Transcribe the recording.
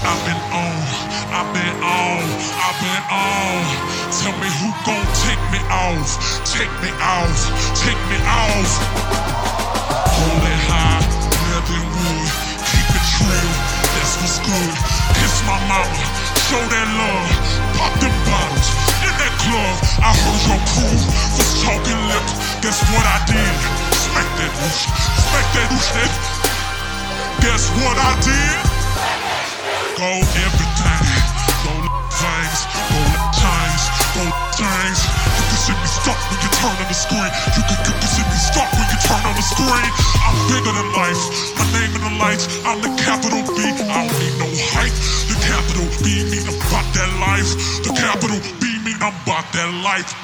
I've been on, I've been on, I've been on. Tell me who gon' take me off, take me off, take me off. Hold it high, higher than wood, keep it true, that's what's good. Kiss my mama, show that love, pop them bottles in that club. I heard your crew was talking lip, guess what I did? Smack that douche, nigga. Guess what I did? Go everything, go things, go chains, go things. You can see me stop when you turn on the screen. You can see me stop when you turn on the screen. I'm bigger than life, my name in the lights. I'm the capital B, I don't need no hype. The capital B mean I'm about that life. The capital B mean I'm about that life.